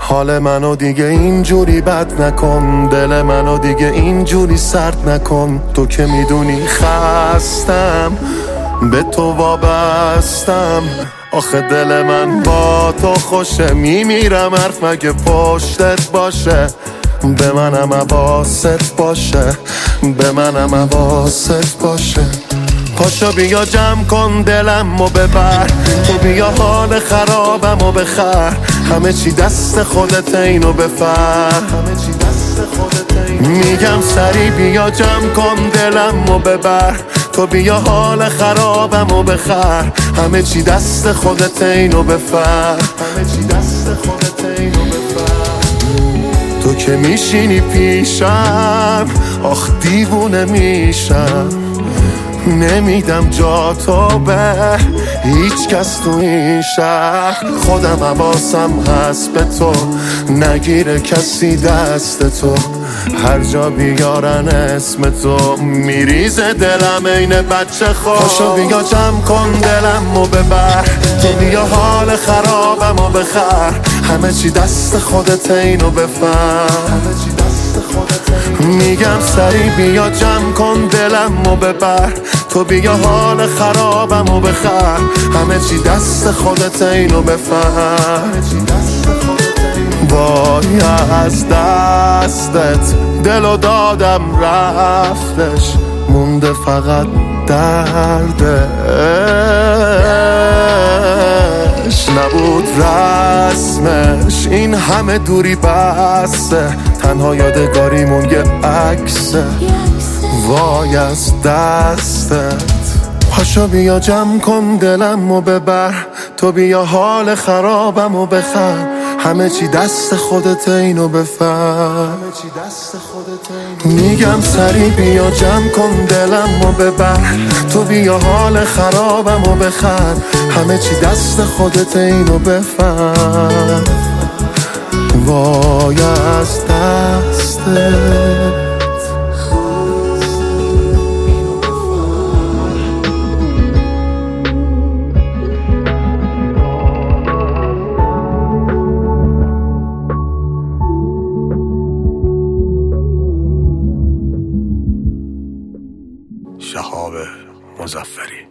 حال منو دیگه اینجوری بد نکن، دل منو دیگه اینجوری سرد نکن. تو که میدونی خستم، به تو وابستم. آخه دل من با تو خوشه، میمیرم حرف مگه پشتت باشه. به منم حواست باشه، به منم حواست باشه. پاشو بیا جمع کن دلم و ببر، تو بیا حال خرابم و بخر. همه چی دست خودت، اینو بفر. میگم سری بیا جمع کن دلم و ببر، تو بیا حال خرابم و بخر. همه چی دست خودت، اینو بفر. تو که میشینی پیشم، آخ دیوونه میشم. نمیدم جا تو به هیچ کس تو این شهر. خودم حواسم هست به تو، نگیره کسی دست تو. هر جا بیارن اسم تو، میریزه دلم این بچه خود. پاشو بیا جمع کن دلم و ببر، تو بیا حال خرابم و بخر. همه چی دست خودت، اینو بفهم. میگم سری بیا جمع کن دلم و ببر، تو بیا حال خرابم و بخر. همه چی دست خودت، اینو بفهم. وای از دستت دلو دادم رفتش، مونده فقط دردش. نبود رسمش این همه دوری بسته، تنها یادگاریمون یه عکسه. وای از دستت. پاشو بیا جمع کن دلم و ببر، تو بیا حال خرابم و بخر. همه چی دست خودت، اینو بفهم. میگم سری بیا جمع کن دلم و ببر، تو بیا حال خرابم و بخر. همه چی دست خودت، اینو بفهم. وای از دستت. شهاب مظفری.